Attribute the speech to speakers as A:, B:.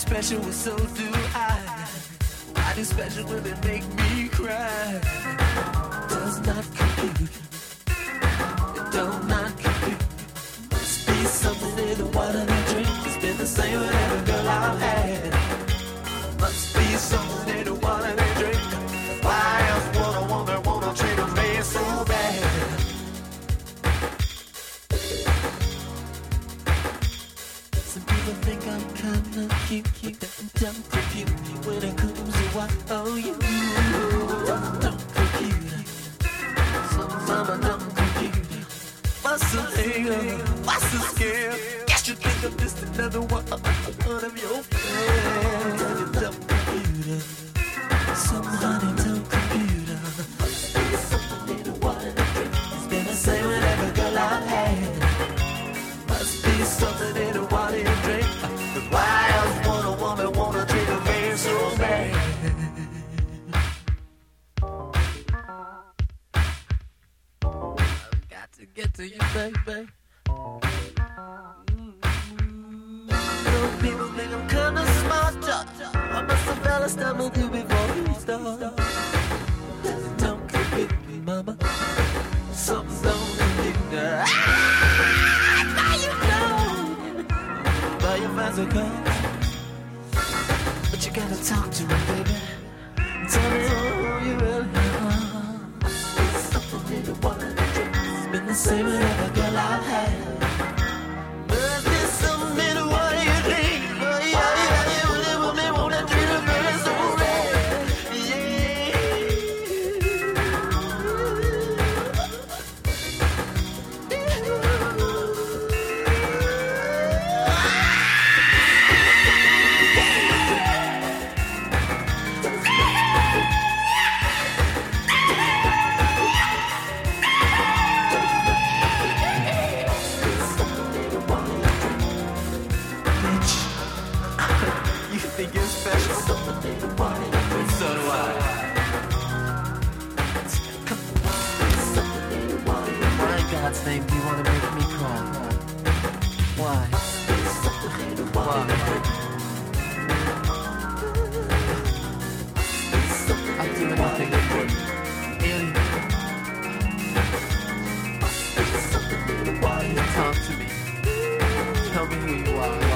A: special, well, so do I. Why do special women make me cry? Does not compute. It do not compute. Must be something in the water they drink. It's been the same with every girl I've had. Must be something in the water they drink. Why else would a woman wanna treat a man so bad? Some people think I'm kinda cute, but don't compute when it comes to what oh you don't compute. Some mama don't compute. What's the hater? What's the scare? Guess you think I'm just another one of your friends. You don't compute. Some honey don't compute. Something in the water to drink. It's been the same with every girl I've had. Must be something in the water you drink. Cause why else would a woman wanna treat a man so bad? I've got to get to you, baby. Some people think I'm kinda smart. I must have fell a stomach you before we start. Don't compete me, mama. Something don't compute. Now you know. Buy your fans a car. But you gotta talk to me, baby. Tell me who you really are. Something in the water that drinks. It's been the same with every girl I've had. Must be something in the water you drink. Oh, yeah, whatever me wanna treat a girl so bad. Yeah. You think you're special? So do I. Why in God's name do you want to make me cry? Why? Why? I'll do anything for you. Alien. Talk to me. Tell me who you are.